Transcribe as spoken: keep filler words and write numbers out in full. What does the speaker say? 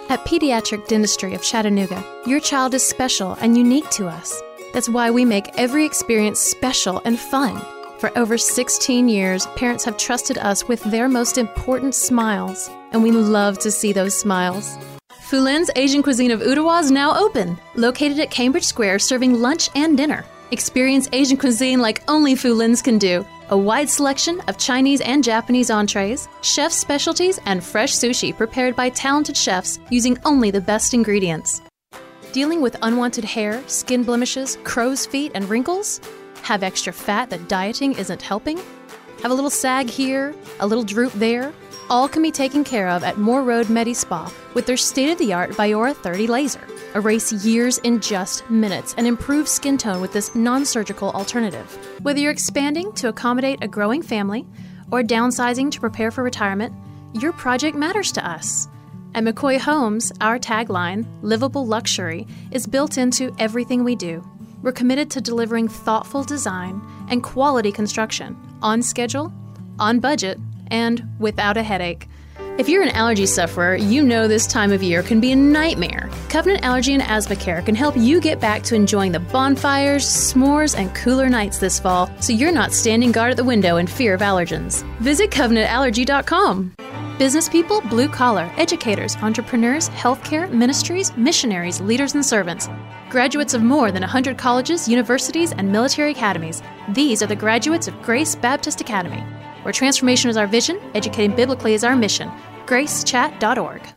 At Pediatric Dentistry of Chattanooga, your child is special and unique to us. That's why we make every experience special and fun. For over sixteen years, parents have trusted us with their most important smiles, and we love to see those smiles. Fulin's Asian Cuisine of Ottawa is now open, located at Cambridge Square, serving lunch and dinner. Experience Asian cuisine like only Fulin's can do. A wide selection of Chinese and Japanese entrees, chef's specialties, and fresh sushi prepared by talented chefs using only the best ingredients. Dealing with unwanted hair, skin blemishes, crow's feet, and wrinkles? Have extra fat that dieting isn't helping? Have a little sag here, a little droop there? All can be taken care of at Moore Road Medi Spa with their state-of-the-art Biora thirty laser. Erase years in just minutes and improve skin tone with this non-surgical alternative. Whether you're expanding to accommodate a growing family or downsizing to prepare for retirement, your project matters to us. At McCoy Homes, our tagline, Livable Luxury, is built into everything we do. We're committed to delivering thoughtful design and quality construction, on schedule, on budget, and without a headache. If you're an allergy sufferer, you know this time of year can be a nightmare. Covenant Allergy and Asthma Care can help you get back to enjoying the bonfires, s'mores, and cooler nights this fall, so you're not standing guard at the window in fear of allergens. Visit covenant allergy dot com. Business people, blue collar, educators, entrepreneurs, healthcare, ministries, missionaries, leaders, and servants. Graduates of more than one hundred colleges, universities, and military academies. These are the graduates of Grace Baptist Academy, where transformation is our vision, educating biblically is our mission. grace chat dot org.